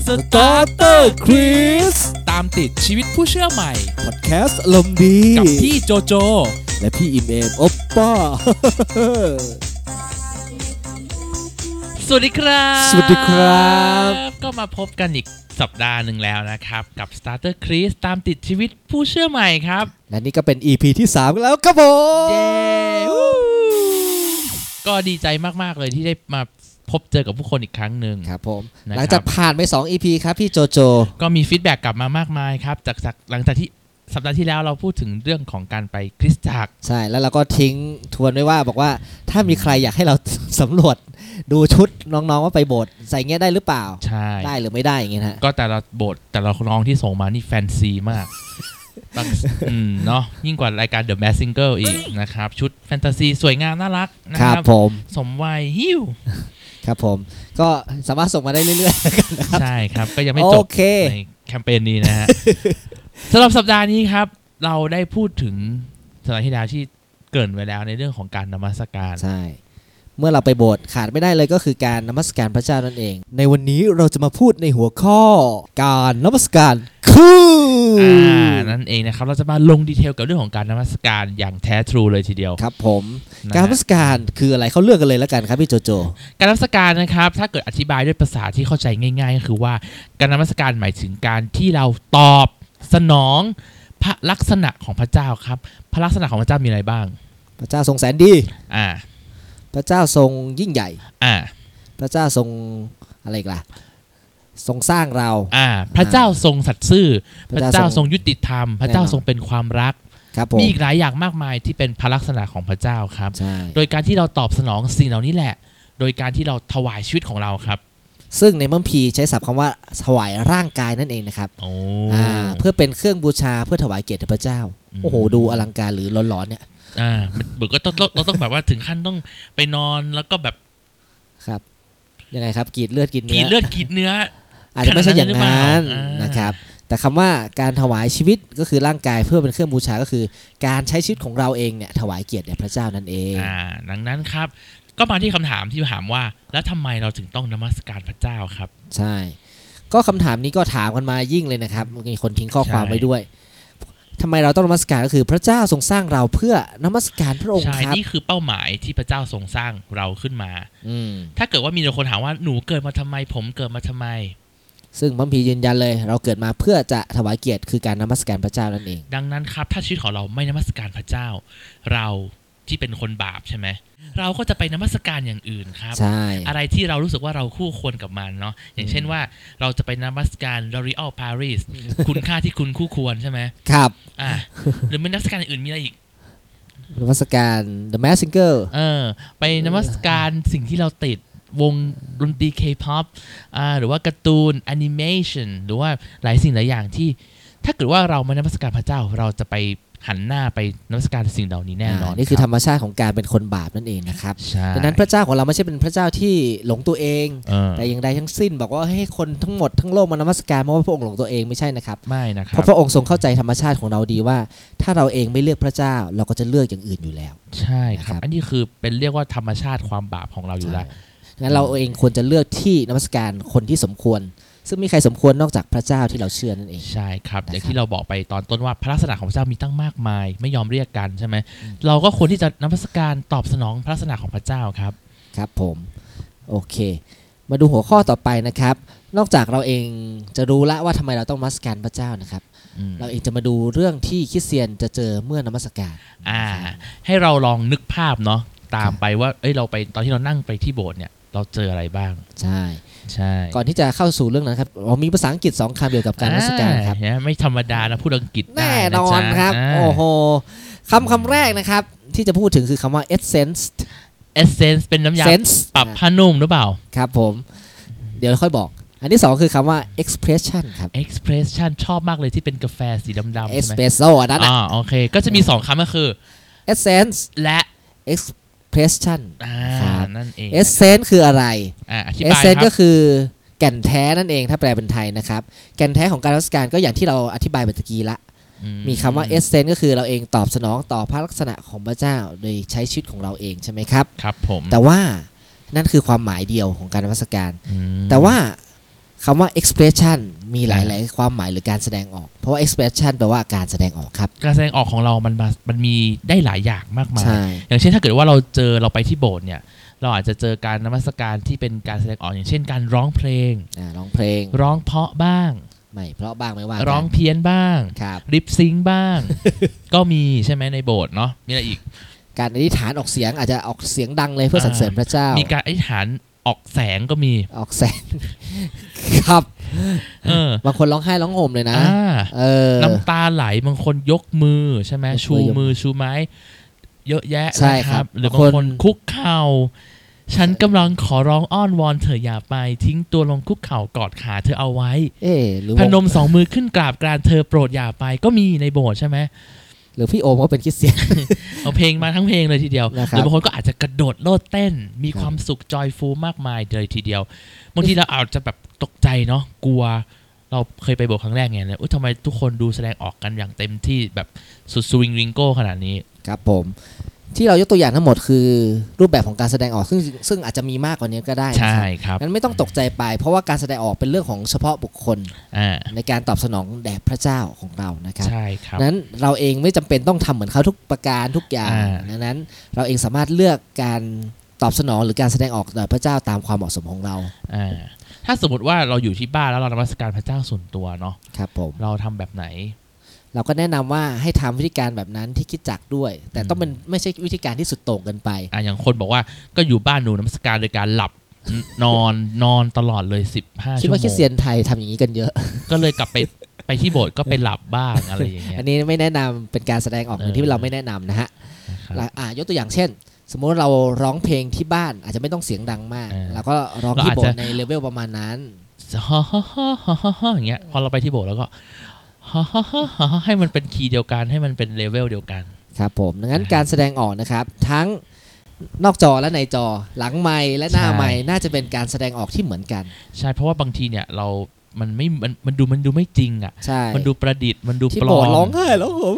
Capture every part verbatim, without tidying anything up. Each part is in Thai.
Starter Chris ตามติดชีวิตผู้เชื่อใหม่พอดแคสต์อารมณ์ดีกับพี่โจโจและพี่อิมเอมโอปป้าสวัสดีครับสวัสดีครับก็มาพบกันอีกสัปดาห์หนึ่งแล้วนะครับกับ Starter Chris ตามติดชีวิตผู้เชื่อใหม่ครับและนี่ก็เป็น อี พี ที่สามแล้วครับผมเย้ก็ดีใจมากๆเลยที่ได้มาพบเจอกับผู้คนอีกครั้งหนึ่งครับผมหลังจากผ่านไปสอง อี พี ครับพี่โจโจก็มีฟีดแบ็กกลับมามากมายครับจากหลังจากที่สัปดาห์ที่แล้วเราพูดถึงเรื่องของการไปคริสตจักรใช่แล้วเราก็ทิ้งทวนไว้ว่าบอกว่าถ้ามีใครอยากให้เราสำรวจดูชุดน้องๆว่าไปโบสถ์ใส่เงี้ยได้หรือเปล่าใช่ได้หรือไม่ได้อย่างเงี้ยฮะก็แต่ละโบสถ์แต่ละน้องที่ส่งมานี่แฟนซีมากอืมเนาะยิ่งกว่ารายการ The Masked Singer อีกนะครับชุดแฟนตาซีสวยงามน่ารักนะครับผมสมวัยหิ้วครับผมก็สามารถส่งมาได้เรื่อยๆกันนะครับใช่ครับก็ยังไม่จบในแคมเปญนี้นะฮะสำหรับสัปดาห์นี้ครับเราได้พูดถึงสัปดาห์ที่แล้วที่เกริ่นไว้แล้วในเรื่องของการนมัสการใช่เมื่อเราไปโบสถ์ขาดไม่ได้เลยก็คือการนมัสการพระเจ้านั่นเองในวันนี้เราจะมาพูดในหัวข้อการนมัสการคืออ่านั่นเองนะครับเราจะมาลงดีเทลกับเรื่องของการนมัสการอย่างแท้ทรูเลยทีเดียวครับผมการนมัสการคืออะไรเขาเลือกกันเลยแล้วกันครับพี่โจโจการนมัสการนะครับถ้าเกิดอธิบายด้วยภาษาที่เข้าใจง่ายๆก็คือว่าการนมัสการหมายถึงการที่เราตอบสนองพระลักษณะของพระเจ้าครับพระลักษณะของพระเจ้ามีอะไรบ้างพระเจ้าทรงแสนดีอ่าพระเจ้าทรงยิ่งใหญ่อ่าพระเจ้าทรงอะไรอีกล่ะทรงสร้างเราอ่าพระเจ้าทรงสัตย์ซื่อพระเจ้าทรงยุติธรรมพระเจ้าทรงเป็นความรักมีอีกหลายอย่างมากมายที่เป็นพระลักษณะของพระเจ้าครับโดยการที่เราตอบสนองสิ่งเหล่านี้แหละโดยการที่เราถวายชีวิตของเราครับซึ่งในมัมพีใช้ศัพท์คำว่าถวายร่างกายนั่นเองนะครับอ่าเพื่อเป็นเครื่องบูชาเพื่อถวายเกียรติแด่พระเจ้าโอ้โหดูอลังการหรือร้อนๆเนี่ยอ่าเบิกก็ต้องเราต้องแบบว่าถึงขั้นต้องไปนอนแล้วก็แบบครับยังไงครับกรีดเลือดกินเนื้อกรีดเลือดกรีดเนื้ออาจจะไม่ใช่อย่างนั้นนะครับแต่คำว่าการถวายชีวิตก็คือร่างกายเพื่อเป็นเครื่องบูชาก็คือการใช้ชีวิตของเราเองเนี่ยถวายเกียรติแด่พระเจ้านั่นเองอ่าดังนั้นครับก็มาที่คำถามที่ถามว่าแล้วทำไมเราถึงต้องนมัสการพระเจ้าครับใช่ก็คำถามนี้ก็ถามกันมายิ่งเลยนะครับมีคนทิ้งข้อความไว้ด้วยทำไมเราต้องนมัสการก็คือพระเจ้าทรงสร้างเราเพื่อนมัสการพระองค์ครับใช่นี่คือเป้าหมายที่พระเจ้าทรงสร้างเราขึ้นมาถ้าเกิดว่ามีคนถามว่าหนูเกิดมาทำไมผมเกิดมาทำไมซึ่งพระคัมภีร์ยืนยันเลยเราเกิดมาเพื่อจะถวายเกียรติคือการนมัสการพระเจ้านั่นเองดังนั้นครับถ้าชีวิตของเราไม่นมัสการพระเจ้าเราที่เป็นคนบาปใช่ไหมเราก็จะไปนมัสการอย่างอื่นครับอะไรที่เรารู้สึกว่าเราคู่ควรกับมันเนาะอย่างเช่นว่าเราจะไปนมัสการ L'Oréal Paris คุณค่าที่คุณคู่ควรใช่ไหมครับอ่าหรือไม่นมัสการอื่นมีอะไรอีกนมัสการ The Masked Singer เออไปนมัสการสิ่งที่เราติดวงดนตรี K-pop อ่าหรือว่าการ์ตูนแอนิเมชันหรือว่าหลายสิ่งหลายอย่างที่ถ้าเกิดว่าเราไม่นมัสการพระเจ้าเราจะไปหันหน้าไปนมัสการสิ่งเหล่านี้แน่นอนนี่คือธรรมชาติของการเป็นคนบาปนั่นเองนะครับดังนั้นพระเจ้าของเราไม่ใช่เป็นพระเจ้าที่หลงตัวเองแต่อย่างใดทั้งสิ้นบอกว่าให้คนทั้งหมดทั้งโลกมานมัสการเพราะว่าพระองค์หลงตัวเองไม่ใช่นะครับไม่นะครับเพราะพระองค์ทรงเข้าใจธรรมชาติของเราดีว่าถ้าเราเองไม่เลือกพระเจ้าเราก็จะเลือกอย่างอื่นอยู่แล้วใช่ครับอันนี้คือเป็นเรียกว่าธรรมชาติความบาปของเราอยู่แล้วงั้นเราเองควรจะเลือกที่นมัสการคนที่สมควรซึ่งมีใครสมควรนอกจากพระเจ้าที่เราเชื่อนั่นเองใช่ครับอย่างที่เราบอกไปตอนต้นว่าพระลักษณะของพระเจ้ามีตั้งมากมายไม่ยอมเรียกกันใช่ไหมเราก็ควรที่จะนมัสการตอบสนองพระลักษณะของพระเจ้าครับครับผมโอเคมาดูหัวข้อต่อไปนะครับนอกจากเราเองจะรู้ละว่าทำไมเราต้องนมัสการพระเจ้านะครับเราเองจะมาดูเรื่องที่คริสเตียนจะเจอเมื่อนมัสการอ่าให้เราลองนึกภาพเนาะตามไปว่าเอ้ยเราไปตอนที่เรานั่งไปที่โบสถ์เนี่ยเราเจออะไรบ้างใช่ใช่ก่อนที่จะเข้าสู่เรื่องนั้นครับเรามีภาษาอังกฤษสองคำเกี่ยวกับการนมัสการครับไม่ธรรมดานะพูดอังกฤษแน่นอนครับโอ้โหคำคำแรกนะครับที่จะพูดถึงคือคำว่า essence essence เป็นน้ำยาปรับผ้านุ่มหรือเปล่าครับผมเดี๋ยวค่อยบอกอันที่สองคือคำว่า expression ครับ expression ชอบมากเลยที่เป็นกาแฟสีดำๆใช่ไหม espresso อันนั้นอ่าโอเคก็จะมีสองคำก็คือ essence และ expression อ่านั่นเอง essence คืออะไรอ่าอธิบายครับ essence ก็คือแก่นแท้นั่นเองถ้าแปลเป็นไทยนะครับแก่นแท้ของการนมัสการก็อย่างที่เราอธิบายไปตะกี้ละมีคำว่า essence ก็คือเราเองตอบสนองต่อพระลักษณะของพระเจ้าโดยใช้ชีวิตของเราเองใช่ไหมครับครับผมแต่ว่านั่นคือความหมายเดียวของการนมัสการแต่ว่าคำว่า expression มีหลายๆความหมายหรือการแสดงออกเพราะว่า expression แปลว่าการแสดงออกครับการแสดงออกของเรามันมันมีได้หลายอย่างมากมายอย่างเช่นถ้าเกิดว่าเราเจอเราไปที่โบสถ์เนี่ยเราอาจจะเจอการนมัสการที่เป็นการแสดงออกอย่างเช่นการร้องเพลงอ่าร้องเพลงร้องเพราะบ้างไม่เพราะบ้างไม่ว่าร้องเพี้ยนบ้างริปซิงค์บ้าง ก็มีใช่ไหมในโบสถ์เนาะมีอะไรอีกการอธิษฐานออกเสียงอาจจะออกเสียงดังเลยเพื่อสรรเสริญพระเจ้ามีการอธิษฐานออกแสงก็มีออกแสงครับบางคนร้องไห้ร้องห่มเลยนะน้ำตาไหลบางคนยกมือใช่ไหมชูมือชูไม้เยอะแยะใช่ครับหรือบางคนคุกเข่าฉันกำลังขอร้องอ้อนวอนเธออย่าไปทิ้งตัวลงคุกเข่ากอดขาเธอเอาไว้พนมสองมือขึ้นกราบกรานเธอโปรดอย่าไปก็มีในโบสถ์ใช่ไหมหรือพี่โอมก็เป็นคริสเตียนเอาเพลงมาทั้งเพลงเลยทีเดียวหรือบางคนก็อาจจะกระโดดโลดเต้นมีความสุขจอยฟูลมากมายเลยทีเดียวบางทีเราอาจจะแบบตกใจเนาะกลัวเราเคยไปโบสถ์ครั้งแรกไงเนี่ยทำไมทุกคนดูแสดงออกกันอย่างเต็มที่แบบสุดสวิงวิงโก้ขนาดนี้ครับผมที่เรายกตัวอย่างทั้งหมดคือรูปแบบของการแสดงออกซึ่งซึ่งอาจจะมีมากกว่านี้ก็ได้ใช่ครับงั้นไม่ต้องตกใจไปเพราะว่าการแสดงออกเป็นเรื่องของเฉพาะบุคคลในการตอบสนองแด่พระเจ้าของเรานะครับใช่ครับนั้นเราเองไม่จำเป็นต้องทำเหมือนเขาทุกประการทุกอย่างดังนั้นเราเองสามารถเลือกการตอบสนองหรือการแสดงออกแด่พระเจ้าตามความเหมาะสมของเราถ้าสมมติว่าเราอยู่ที่บ้านแล้วเรานมัสการพระเจ้าส่วนตัวเนาะครับผมเราทำแบบไหนเราก็แนะนำว่าให้ทำวิธีการแบบนั้นที่คริสตจักรด้วยแต่ต้องเป็นไม่ใช่วิธีการที่สุดโต่งเกินไปอ่ะอย่างคนบอกว่าก็อยู่บ้านหนูนมัสการโดยการหลับนอนนอนตลอดเลยสิบห้าชั่วโมงคิดว่าคริสเตียนไทยทำอย่างนี้กันเยอะก็เลยกลับไปไปที่โบสถ์ก็ไปหลับบ้างอะไรอย่างเงี้ยอันนี้ไม่แนะนำเป็นการแสดงออกอย่างที่เราไม่แนะนำนะฮะอ่ะยกตัวอย่างเช่นสมมติเราร้องเพลงที่บ้านอาจจะไม่ต้องเสียงดังมากเราก็ร้องที่โบสถ์ในเลเวลประมาณนั้นฮ่าฮ่าฮ่าฮ่าฮ่าอย่างเงี้ยพอเราไปที่โบสถ์แล้วก็ฮ่าฮ่าฮ่าฮ่าให้มันเป็นคีย์เดียวกันให้มันเป็นเลเวลเดียวกันครับผมดังนั้นการแสดงออกนะครับทั้งนอกจอและในจอหลังไมค์และหน้าไมค์น่าจะเป็นการแสดงออกที่เหมือนกันใช่เพราะว่าบางทีเนี่ยเรามันไม่มันมันดูมันดูไม่จริงอ่ะมันดูประดิษฐ์มันดูปลอมที่โบสถ์ร้องไห้แล้วผม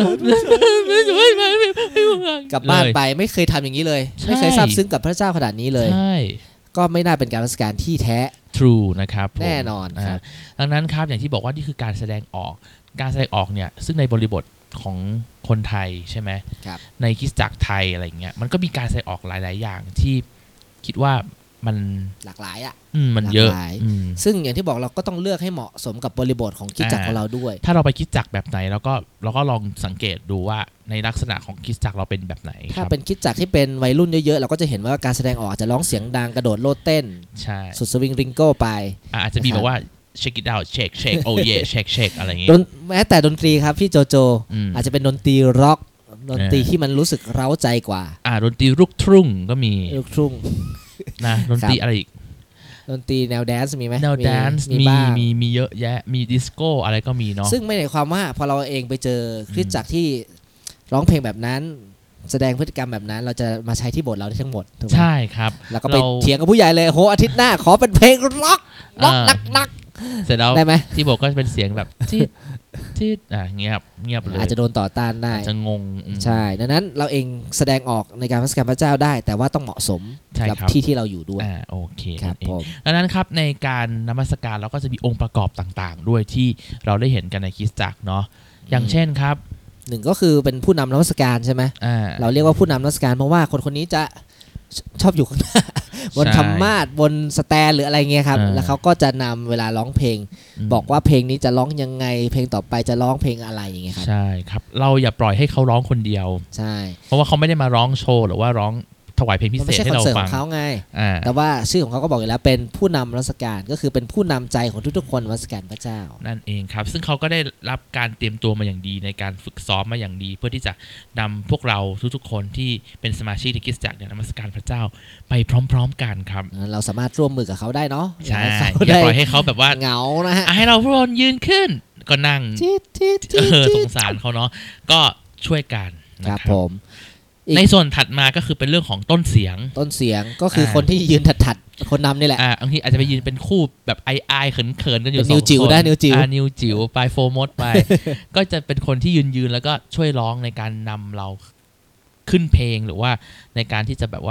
กลับบ้านไปไม่เคยทำอย่างนี้เลยไม่เคยซาบซึ้งกับพระเจ้าขนาดนี้เลยก็ไม่น่าเป็นการนมัสการที่แท้ true นะครับแน่นอนครับดังนั้นครับอย่างที่บอกว่านี่คือการแสดงออกการแสดงออกเนี่ยซึ่งในบริบทของคนไทยใช่ไหมในคริสตจักรไทยอะไรเงี้ยมันก็มีการแสดงออกหลายๆอย่างที่คิดว่ามันหลากหลายอ่ะมันเยอะซึ่งอย่างที่บอกเราก็ต้องเลือกให้เหมาะสมกับบริบทของคริสตจักรของเราด้วยถ้าเราไปคริสตจักรแบบไหนเราก็เราก็ลองสังเกตดูว่าในลักษณะของคริสตจักรเราเป็นแบบไหนถ้าเป็นคริสตจักรที่เป็นวัยรุ่นเยอะๆเราก็จะเห็นว่าการแสดงออกจะร้องเสียงดังกระโดดโลดเต้นสุดสวิงริงโก้ไปอาจจะมีแบบว่าcheck it out check check oh yeah check check อะไรอย่างเงี้ยแม้แต่ดนตรีครับพี่โจโจอาจจะเป็นดนตรีร็อกดนตรีที่มันรู้สึกเร้าใจกว่าอ่าดนตรีลูกทุ่งก็มีลูกทุ่งนะดนตรีอะไรอีกดนตรีแนวแดนซ์มีไหมแนวแดนซ์มีมีมีเยอะแยะมีดิสโก้อะไรก็มีเนาะซึ่งไม่ได้ความว่าพอเราเองไปเจอคริสตจักรที่ร้องเพลงแบบนั้นแสดงพฤติกรรมแบบนั้นเราจะมาใช้ที่โบสถ์เราได้ทั้งหมดใช่ครับแล้วก็ไปเถียงกับผู้ใหญ่เลยโหอาทิตย์หน้าขอเป็นเพลงร็อกร็อกหนักเสร็จแล้วได้ไหมที่บอกก็เป็นเสียงแบบที่ที่อ่ะเงียบเงียบเลยอาจจะโดนต่อต้านได้จะงงใช่ดังนั้นเราเองแสดงออกในการนมัสการพระเจ้าได้แต่ว่าต้องเหมาะสมกับที่ที่เราอยู่ด้วยอ่าโอเคครับผมดังนั้นครับในการนมัสการเราก็จะมีองค์ประกอบต่างๆด้วยที่เราได้เห็นกันในคริสตจักรเนาะอย่างเช่นครับหนึ่งก็คือเป็นผู้นำนมัสการใช่ไหมเราเรียกว่าผู้นำนมัสการเพราะว่าคนคนนี้จะชอบอยู่ข้างหน้าบนธรรมาสบนสแตนหรืออะไรเงี้ยครับแล้วเขาก็จะนำเวลาร้องเพลงบอกว่าเพลงนี้จะร้องยังไงเพลงต่อไปจะร้องเพลงอะไรอย่างเงี้ยครับใช่ครับเราอย่าปล่อยให้เขาร้องคนเดียวใช่เพราะว่าเขาไม่ได้มาร้องโชว์หรือว่าร้องถวายเพลงพิเศษให้เราฟังเขาไงแต่ว่าชื่อของเขาก็บอกอยู่แล้วเป็นผู้นำนมัสการก็คือเป็นผู้นำใจของทุกๆคนนมัสการพระเจ้านั่นเองครับซึ่งเขาก็ได้รับการเตรียมตัวมาอย่างดีในการฝึกซ้อมมาอย่างดีเพื่อที่จะนำพวกเราทุกๆคนที่เป็นสมาชิกในคริสตจักรนมัสการพระเจ้าไปพร้อมๆกันครับเราสามารถร่วมมือกับเขาได้เนาะใช่อย่าปล่อยให้เขาแบบว่าเหงานะฮะให้เราพวกเรายืนขึ้นก็นั่งเออสงสารเขาเนาะก็ช่วยกันนะครับผมในส่วนถัดมาก็คือเป็นเรื่องของต้นเสียงต้นเสียงก็คือคนที่ยืนถัดๆคนนำนี่แหละอ่าบางทีอาจจะไปยืนเป็นคู่แบบไอไอเขินๆกันอยู่สองคนนิวจิ๋วได้นิวจิ๋วอ่านิวจิ๋วไปโฟร์มดไปก็จะเป็นคนที่ยืนๆแล้วก็ช่วยร้องในการนำเราขึ้นเพลงหรือว่าในการที่จะแบบว่า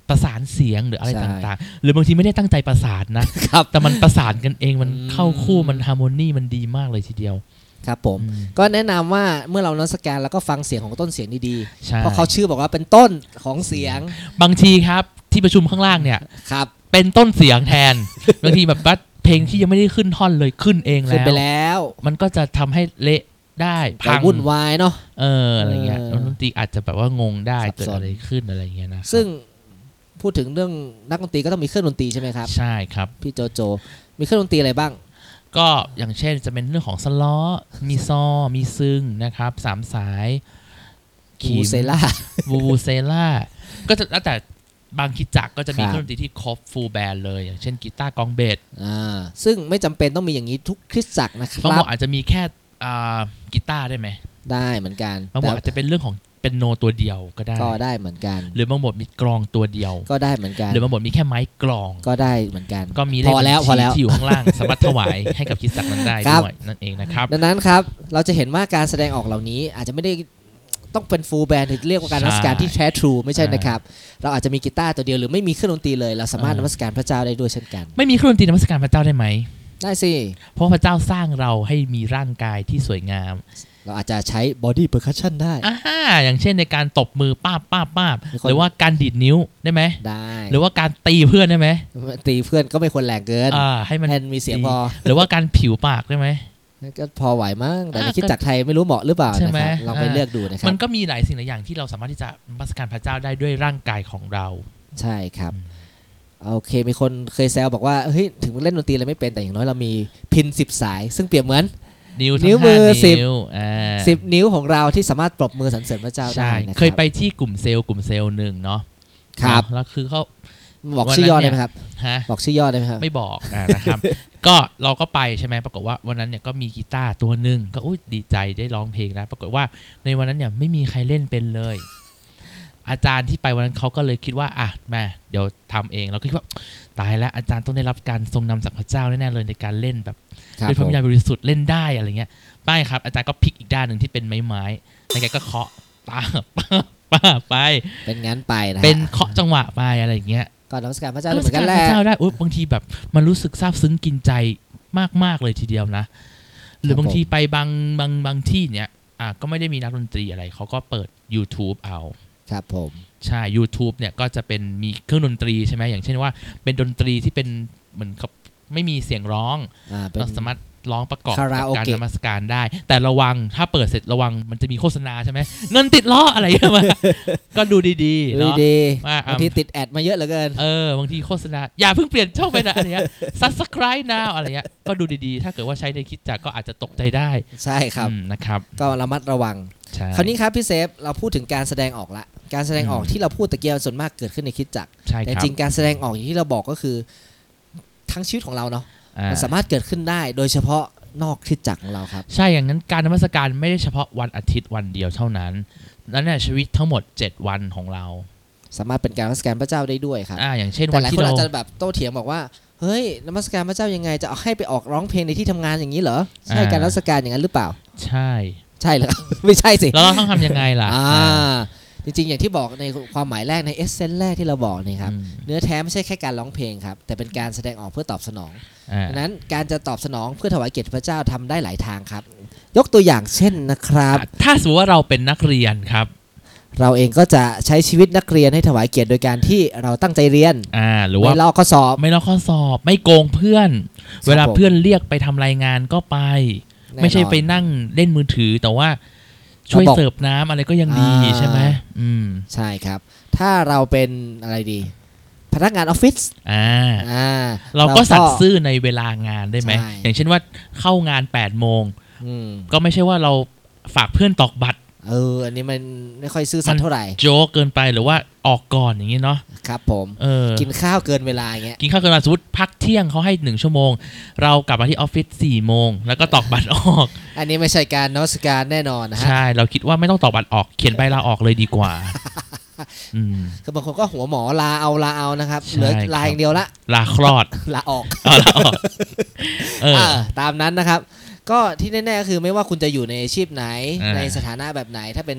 ประสานเสียงหรืออะไรต่างๆหรือบางทีไม่ได้ตั้งใจประสานนะแต่มันประสานกันเองมันเข้าคู่มันฮาร์โมนีมันดีมากเลยทีเดียวครับผมก็แนะนำว่าเมื่อเรานมัสการแล้วก็ฟังเสียงของต้นเสียงดีๆเพราะเขาชื่อบอกว่าเป็นต้นของเสียงบางทีครับที่ประชุมข้างล่างเนี่ยครับเป็นต้นเสียงแทนบางทีแบบว่าเพลงที่ยังไม่ได้ขึ้นท่อนเลยขึ้นเองแล้วขึ้นไปแล้วมันก็จะทำให้เละได้พังวุ่นวายเนาะเอออะไรเงี้ยดนตรีอาจจะแบบว่างงได้เกิดอะไรขึ้นอะไรเงี้ยนะซึ่งพูดถึงเรื่องนักดนตรีก็ต้องมีเครื่องดนตรีใช่ไหมครับใช่ครับพี่โจโจมีเครื่องดนตรีอะไรบ้างก็อย่างเช่นจะเป็นเรื่องของสล้อมีซอมีซึงนะครับสามสายบูเซล่าบูบูเซล่าก็จะแล้วแต่บางคริสตจักรก็จะมีเครื่องดนตรีที่ครบฟูลแบนด์เลยอย่างเช่นกีตาร์กองเบสอ่าซึ่งไม่จำเป็นต้องมีอย่างนี้ทุกคริสตจักรนะครับบางหมดอาจจะมีแค่กีตาร์ได้ไหมได้เหมือนกันบางหมดอาจจะเป็นเรื่องของเป็นโนตัวเดียวก็ได้ก็ได้เหมือนกันหรือบางบทมีกลองตัวเดียวก็ได้เหมือนกันหรือบางบทมีแค่ไม้กลองก็ได้เหมือนกันก็มีเลขบัญชีที่อยู่ข้างล่างสามารถถวายให้กับคริสตจักรนั้นได้ด้วยนั่นเองนะครับดังนั้นครับเราจะเห็นว่าการแสดงออกเหล่านี้อาจจะไม่ได้ต้องเป็นฟูลแบนด์เรียกว่าการนมัสการที่แท้ทรูไม่ใช่นะครับเราอาจจะมีกีตาร์ตัวเดียวหรือไม่มีเครื่องดนตรีเลยเราสามารถนมัสการพระเจ้าได้ด้วยเช่นกันไม่มีเครื่องดนตรีนมัสการพระเจ้าได้ไหมได้สิเพราะพระเจ้าสร้างเราให้มีร่างกายที่สวยงามเราอาจจะใช้ body percussion ได้อ่าอย่างเช่นในการตบมือป้าบป้าบป้าบหรือว่าการดีดนิ้วได้ไหมได้หรือว่าการตีเพื่อนได้ไหมตีเพื่อนก็ไม่ควรแรงเกินอ่าให้มันมีเสียงพอหรือว่าการผิวปากได้ไหมก็พอไหวมั้งแต่ในคริสตจักรไทยไม่รู้เหมาะหรือเปล่านะครับลองไปเลือกดูนะครับมันก็มีหลายสิ่งหลายอย่างที่เราสามารถที่จะนมัสการพระเจ้าได้ด้วยร่างกายของเราใช่ครับโอเคมีคนเคยแซวบอกว่าเฮ้ยถึงเล่นดนตรีอะไรไม่เป็นแต่อย่างน้อยเรามีพินสิบสายซึ่งเปรียบเหมือนนิ้วนิ้วมือสิบสิบนิ้วของเราที่สามารถปรบมือสรรเสริญพระเจ้าได้เคยไปที่กลุ่มเซลล์กลุ่มเซลล์หนึ่งเนาะครับแล้วคือเขาบอกชื่อย่อได้ไหมครับบอกชื่อย่อได้ไหมครับไม่บอกนะครับก็เราก็ไปใช่ไหมปรากฏว่าวันนั้นเนี่ยก็มีกีตาร์ตัวหนึ่งก็อุ้ยดีใจได้ร้องเพลงแล้วปรากฏว่าในวันนั้นเนี่ยไม่มีใครเล่นเป็นเลยอาจารย์ที่ไปวันนั้นเขาก็เลยคิดว่าอ่ะแม่เดี๋ยวทำเองเราคิดว่าตายแล้วอาจารย์ต้องได้รับการทรงนำจากพระเจ้าแน่ๆเลยในการเล่นแบบด้วยพระวิญญาณบริสุทธิ์เล่นได้อะไรเงี้ยไม่ครับอาจารย์ก็พลิกอีกด้านหนึ่งที่เป็นไม้ไม้แล้วแกก็เคาะป้าป้าป้าไปเป็นงั้นไปนะเป็นเคาะจังหวะไปอะไรอย่างเงี้ยก่อนนมัสการพระเจ้าเหมือนกันแหละพระเจ้าได้อุ๊ยบางทีแบบมันรู้สึกซาบซึ้งกินใจมากๆเลยทีเดียวนะหรือบางทีไปบางบางบางที่เนี้ยอ่ะก็ไม่ได้มีนักดนตรีอะไรเขาก็เปิด YouTube เอาครับผมใช่ YouTube เนี่ยก็จะเป็นมีเครื่องดนตรีใช่ไหมอย่างเช่นว่าเป็นดนตรีที่เป็นเหมือนกับไม่มีเสียงร้องเราสามารถร้องประกอบกับการนมัสการได้แต่ระวังถ้าเปิดเสร็จระวังมันจะมีโฆษณาใช่ไหมเงินติดล้ออะไรอย่างเงี้ยก็ดูดีๆเนาะบางทีติดแอดมาเยอะเหลือเกินเออบางทีโฆษณาอย่าเพิ่งเปลี่ยนช่องไปนะอะไรเงี้ย Subscribe now อะไรเงี้ยก็ดูดีๆถ้าเกิดว่าใช้ในคริสตจักรก็อาจจะตกใจได้ใช่ครับนะครับก็ระมัดระวังคราวนี้ครับพี่เซฟเราพูดถึงการแสดงออกละการแสดงออกที่เราพูดตะเกียบส่วนมากเกิดขึ้นในคริสตจักรแต่จริงการแสดงออกอย่างที่เราบอกก็คือทั้งชีวิตของเราเนาะมันสามารถเกิดขึ้นได้โดยเฉพาะนอกคริสตจักรของเราครับใช่อย่างนั้นการนมัสการไม่ได้เฉพาะวันอาทิตย์วันเดียวเท่านั้นนั่นแหละชีวิตทั้งหมดเจ็ดวันของเราสามารถเป็นการนมัสการพระเจ้าได้ด้วยครับอ่าอย่างเช่นวันที่เราแต่หลายคนอาจจะแบบโต้เถียงบอกว่าเฮ้ยนมัสการพระเจ้ายังไงจะเอาให้ไปออกร้องเพลงในที่ทำงานอย่างนี้เหรอใช่การนมัสการอย่างนั้นหรือเปล่าใช่ใช่เหรอไม่ใช่สิแล้วเราต้องทำยังไงล่ะอ่าจริงๆอย่างที่บอกในความหมายแรกในเอเซนส์แรกที่เราบอกนี่ครับเนื้อแท้ไม่ใช่แค่การร้องเพลงครับแต่เป็นการแสดงออกเพื่อตอบสนองดังนั้นการจะตอบสนองเพื่อถวายเกียรติพระเจ้าทำได้หลายทางครับยกตัวอย่างเช่นนะครับถ้าสมมติว่าเราเป็นนักเรียนครับเราเองก็จะใช้ชีวิตนักเรียนให้ถวายเกียรติโดยการที่เราตั้งใจเรียนอ่าหรือว่าไม่ลอกข้อสอบไม่ลอกข้อสอบไม่โกงเพื่อนเวลาเพื่อนเรียกไปทำรายงานก็ไปไม่ใช่ไปนั่งเล่นมือถือแต่ว่าช่วยเสิร์ฟน้ำอะไรก็ยังดีใช่ไหมอืมใช่ครับถ้าเราเป็นอะไรดีพนักงานออฟฟิศอ่าอ่าเราก็สัตย์ซื่อในเวลางานได้ไหมอย่างเช่นว่าเข้างานแปดโมงก็ไม่ใช่ว่าเราฝากเพื่อนตอกบัตรเอออันนี้มันไม่ค่อยซื่อสัตย์เท่าไหร่โจ๊กเกินไปหรือว่าออกก่อนอย่างนี้เนาะครับผมเออกินข้าวเกินเวลาอย่างเงี้ยกินข้าวเกินเวลาสมมติพักเที่ยงเขาให้หนึ่งชั่วโมงเรากลับมาที่ออฟฟิศสี่โมงแล้วก็ตอกบัตรออกอันนี้ไม่ใช่การนมัสการแน่นอนนะฮะใช่เราคิดว่าไม่ต้องตอกบัตรออกเขียนใบลาออกเลยดีกว่าคือบางคนก็หัวหมอลาเอาลาเอานะครับเหลือลาอย่างเดียวละลาคลอดลาออกลาออกตามนั้นนะครับก็ที่แน่ๆก็คือไม่ว่าคุณจะอยู่ในอาชีพไหนในสถานะแบบไหนถ้าเป็นแบบ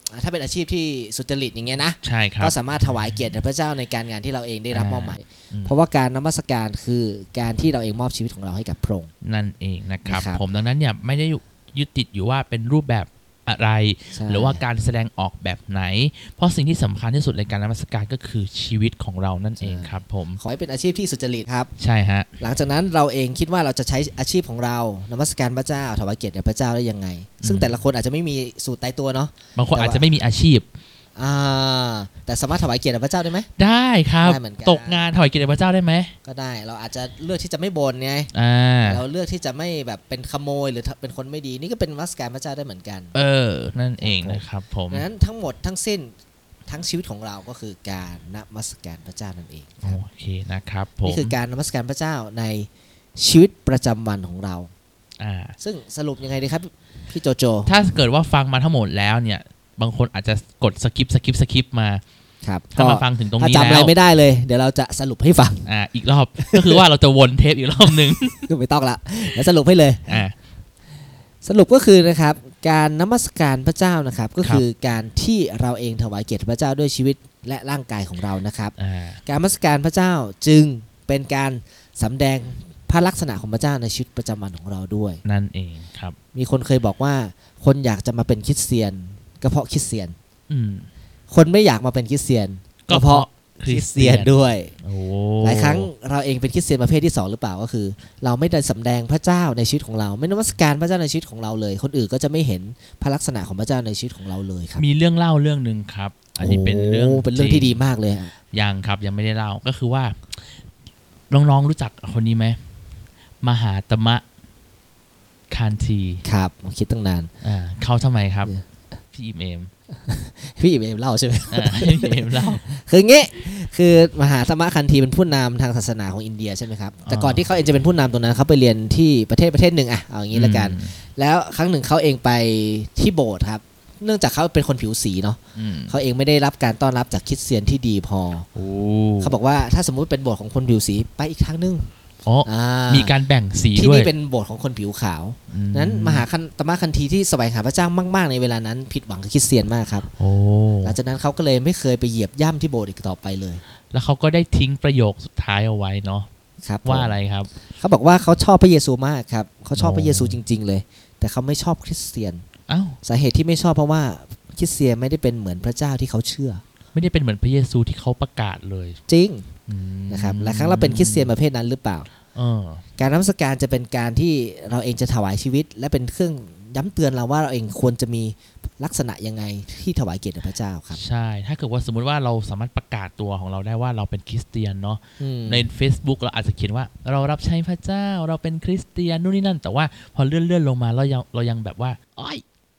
ถ้าเป็นอาชีพที่สุจริตอย่างเงี้ยนะใช่ครับก็สามารถถวายเกียรติแด่พระเจ้าในการงานที่เราเองได้รับมอบหมายเพราะว่าการนมัสการคือการที่เราเองมอบชีวิตของเราให้กับพระองค์นั่นเองนะครับผมดังนั้นเนี่ยไม่ได้ยึดติดอยู่ว่าเป็นรูปแบบอะไรหรือว่าการแสดงออกแบบไหนเพราะสิ่งที่สำคัญที่สุดในการนมัสการก็คือชีวิตของเรานั่นเองครับผมขอให้เป็นอาชีพที่สุจริตครับใช่ฮะหลังจากนั้นเราเองคิดว่าเราจะใช้อาชีพของเรานมัสการพระเจ้าถวายเกียรติแด่พระเจ้าได้ยังไงซึ่งแต่ละคนอาจจะไม่มีสูตรตายตัวเนาะบางคนอาจจะไม่มีอาชีพอ่าแต่สามารถถวายเกียรติแด่พระเจ้าได้ไหมได้ครับตกงานถวายเกียรติแด่พระเจ้าได้ไหมก็ได้เราอาจจะเลือกที่จะไม่บ่นไงเราเลือกที่จะไม่แบบเป็นขโมยหรือเป็นคนไม่ดีนี่ก็เป็นนมัสการพระเจ้าได้เหมือนกันเออนั่นเองนะครับผมดังนั้นทั้งหมดทั้งสิ้นทั้งชีวิตของเราก็คือการนมัสการพระเจ้านั่นเองโอเคนะครับผมนี่คือการนมัสการพระเจ้าในชีวิตประจำวันของเราอ่าซึ่งสรุปยังไงดีครับพี่โจโจถ้าเกิดว่าฟังมาทั้งหมดแล้วเนี่ยบางคนอาจจะกดสกิปสกิปสกิปมาครับถ้ามาฟังถึงตรงนี้แล้วถ้าจำอะไรไม่ได้เลยเดี๋ยวเราจะสรุปให้ฟังอ่าอีกรอบ ก็คือว่าเราจะวนเทปอีกรอบนึงก็ไม่ต้องละเดี๋ยวสรุปให้เลยอ่าสรุปก็คือนะครับการนมัสการพระเจ้านะครับก็คือการที่เราเองถวายเกียรติพระเจ้าด้วยชีวิตและร่างกายของเรานะครับการนมัสการพระเจ้าจึงเป็นการสำแดงพระลักษณะของพระเจ้าในชีวิตประจำวันของเราด้วยนั่นเองครับมีคนเคยบอกว่าคนอยากจะมาเป็นคริสเตียนก็เพราะคริสเตียนมคนไม่อยากมาเป็นคริสเตียนก็เพราะคริสเตียนด้วยหลายครั้งเราเองเป็นคริสเตียนประเภทที่สองหรือเปล่าก็คือเราไม่ได้สำแดงพระเจ้าในชีวิตของเราไม่นมัสการพระเจ้าในชีวิตของเราเลยคนอื่นก็จะไม่เห็นพระลักษณะของพระเจ้าในชีวิตของเราเลยครับมีเรื่องเล่าเรื่องนึงครับอันนี้เป็นเรื่องเป็นเรื่องที่ดีมากเลยยังครับยังไม่ได้เล่าก็คือว่าน้องๆรู้จักคนนี้ไหมมหาตมะคานทีครับคิดตั้งนานอ่าเขาทำไมครับพี่อิมเอมพี่อิมเอมเล่าใช่ไหมพี่อิมเอมเล่าคืองี้คือมหาตมะคันธีเป็นผู้นำทางศาสนาของอินเดียใช่ไหมครับแต่ก่อนที่เขาเองจะเป็นผู้นำตรงนั้นเขาไปเรียนที่ประเทศประเทศหนึ่งอ่ะเอาอย่างนี้ละกันแล้วครั้งหนึ่งเขาเองไปที่โบสถ์ครับเนื่องจากเขาเป็นคนผิวสีเนาะเขาเองไม่ได้รับการต้อนรับจากคริสเตียนที่ดีพอเขาบอกว่าถ้าสมมุติเป็นโบสถ์ของคนผิวสีไปอีกทางนึงมีการแบ่งสีด้วยที่นี่เป็นโบสถ์ของคนผิวขาวนั้นมหาตมะคันธีที่แสวงหาพระเจ้ามากๆในเวลานั้นผิดหวังกับคริสเตียนมากครับหลังจากนั้นเขาก็เลยไม่เคยไปเหยียบย่ำที่โบสถ์อีกต่อไปเลยแล้วเขาก็ได้ทิ้งประโยคสุดท้ายเอาไว้เนาะว่าอะไรครับเขาบอกว่าเขาชอบพระเยซูมากครับเขาชอบพระเยซูจริงๆเลยแต่เขาไม่ชอบคริสเตียนสาเหตุที่ไม่ชอบเพราะว่าคริสเตียนไม่ได้เป็นเหมือนพระเจ้าที่เขาเชื่อไม่ได้เป็นเหมือนพระเยซูที่เขาประกาศเลยจริงนะครับหลายครั้งเราเป็นคริสเตียนประเภทนั้นหรือเปล่าการนมัสการจะเป็นการที่เราเองจะถวายชีวิตและเป็นเครื่องย้ำเตือนเราว่าเราเองควรจะมีลักษณะยังไงที่ถวายเกียรติแด่พระเจ้าครับใช่ถ้าเกิดว่าสมมุติว่าเราสามารถประกาศตัวของเราได้ว่าเราเป็นคริสเตียนเนาะใน Facebook เราอาจจะเขียนว่าเรารับใช้พระเจ้าเราเป็นคริสเตียนนู่นนี่นั่นแต่ว่าพอเลื่อนๆลงมาเรายังเรายังแบบว่าอ้อย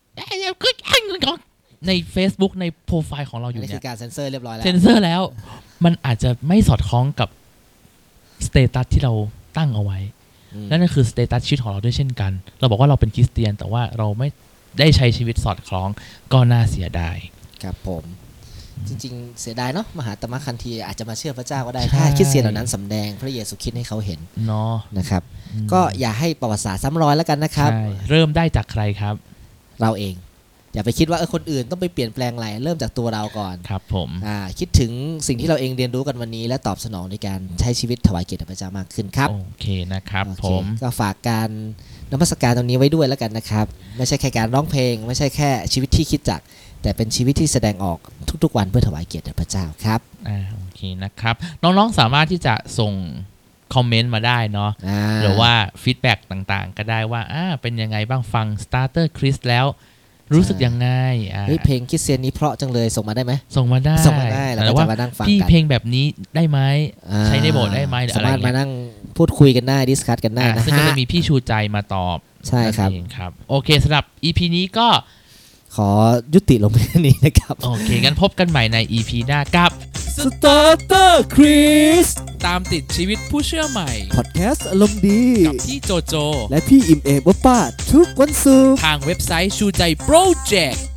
ใน Facebook ในโปรไฟล์ของเราอยู่เนี่ยนี่คือการเซ็นเซอร์เรียบร้อยแล้วเซ็นเซอร์แล้วมันอาจจะไม่สอดคล้องกับสเตตัสที่เราตั้งเอาไว้นั่นก็คือสเตตัสชีวิตของเราด้วยเช่นกันเราบอกว่าเราเป็นคริสเตียนแต่ว่าเราไม่ได้ใช้ชีวิตสอดคล้องก็น่าเสียดายครับผมจริงๆเสียดายเนาะมหาตมะคันธีอาจจะมาเชื่อพระเจ้าก็ได้ถ้าคริสเตียนเหล่านั้นสำแดงพระเยซูคริสต์ให้เขาเห็นเนาะนะครับก็อย่าให้ประวัติศาสตร์ซ้ำรอยแล้วกันนะครับเริ่มได้จากใครครับเราเองอย่าไปคิดว่าเออคนอื่นต้องไปเปลี่ยนแปลงอะไรเริ่มจากตัวเราก่อนครับผมอ่าคิดถึงสิ่งที่เราเองเรียนรู้กันวันนี้และตอบสนองในการใช้ชีวิตถวายเกียรติพระเจ้ามากขึ้นครับโอเคนะครับผมก็ฝากการนมัสการตรงนี้ไว้ด้วยแล้วกันนะครับไม่ใช่แค่การร้องเพลงไม่ใช่แค่ชีวิตที่คิดจักแต่เป็นชีวิตที่แสดงออกทุกๆวันเพื่อถวายเกียรติพระเจ้าครับอ่าโอเคนะครับน้องๆสามารถที่จะส่งคอมเมนต์มาได้เนาะหรือว่าฟีดแบ็กต่างๆก็ได้ว่าอ่าเป็นยังไงบ้างฟัง Starter Chris แล้วรู้สึกยังไงอ่าเพลงคริสเตียนนี้เพราะจังเลยส่งมาได้ไหมส่งมาได้ส่งมาได้แล้วก็จะมานั่งฟังกันพี่เพลงแบบนี้ได้ไหมใช้ในโบสถ์ได้ไหมหรืออะไรสามารถมานั่งพูดคุยกันได้ดิสคัสกันได้นะฮะซึ่งก็จะมีพี่ชูใจมาตอบใช่ครับครับโอเคสำหรับ อี พี นี้ก็ขอยุติลงแค่นี้นะครับโอเคงั้นพบกันใหม่ใน อี พี หน้ากับ Starter Chris ตามติดชีวิตผู้เชื่อใหม่พอดแคสต์อารมณ์ดีกับพี่โจโจและพี่อิมเอมป้าทุกวันศุกร์ทางเว็บไซต์ชูใจโปรเจกต์